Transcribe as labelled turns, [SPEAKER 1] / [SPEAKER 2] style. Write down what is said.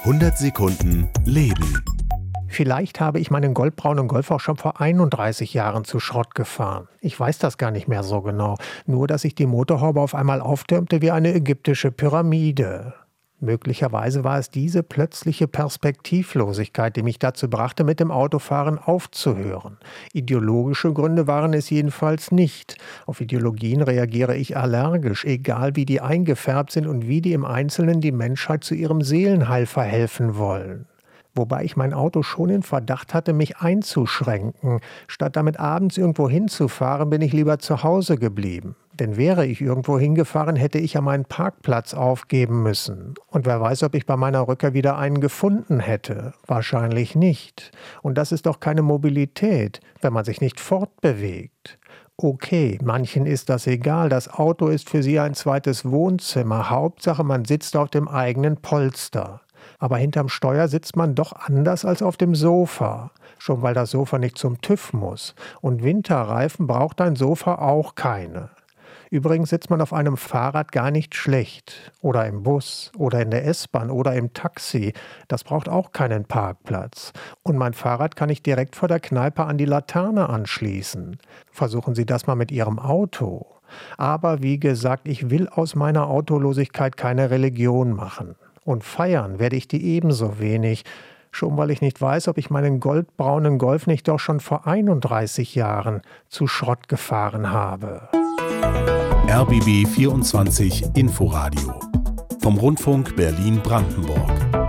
[SPEAKER 1] 100 Sekunden Leben.
[SPEAKER 2] Vielleicht habe ich meinen goldbraunen Golf auch schon vor 31 Jahren zu Schrott gefahren. Ich weiß das gar nicht mehr so genau. Nur, dass sich die Motorhaube auf einmal auftürmte wie eine ägyptische Pyramide. Möglicherweise war es diese plötzliche Perspektivlosigkeit, die mich dazu brachte, mit dem Autofahren aufzuhören. Ideologische Gründe waren es jedenfalls nicht. Auf Ideologien reagiere ich allergisch, egal wie die eingefärbt sind und wie die im Einzelnen die Menschheit zu ihrem Seelenheil verhelfen wollen. Wobei ich mein Auto schon in Verdacht hatte, mich einzuschränken. Statt damit abends irgendwo hinzufahren, bin ich lieber zu Hause geblieben. Denn wäre ich irgendwo hingefahren, hätte ich ja meinen Parkplatz aufgeben müssen. Und wer weiß, ob ich bei meiner Rückkehr wieder einen gefunden hätte. Wahrscheinlich nicht. Und das ist doch keine Mobilität, wenn man sich nicht fortbewegt. Okay, manchen ist das egal. Das Auto ist für sie ein zweites Wohnzimmer. Hauptsache, man sitzt auf dem eigenen Polster. Aber hinterm Steuer sitzt man doch anders als auf dem Sofa. Schon weil das Sofa nicht zum TÜV muss. Und Winterreifen braucht ein Sofa auch keine. Übrigens sitzt man auf einem Fahrrad gar nicht schlecht. Oder im Bus oder in der S-Bahn oder im Taxi. Das braucht auch keinen Parkplatz. Und mein Fahrrad kann ich direkt vor der Kneipe an die Laterne anschließen. Versuchen Sie das mal mit Ihrem Auto. Aber wie gesagt, ich will aus meiner Autolosigkeit keine Religion machen. Und feiern werde ich die ebenso wenig, schon weil ich nicht weiß, ob ich meinen goldbraunen Golf nicht doch schon vor 31 Jahren zu Schrott gefahren habe.
[SPEAKER 1] RBB 24 Inforadio vom Rundfunk Berlin-Brandenburg.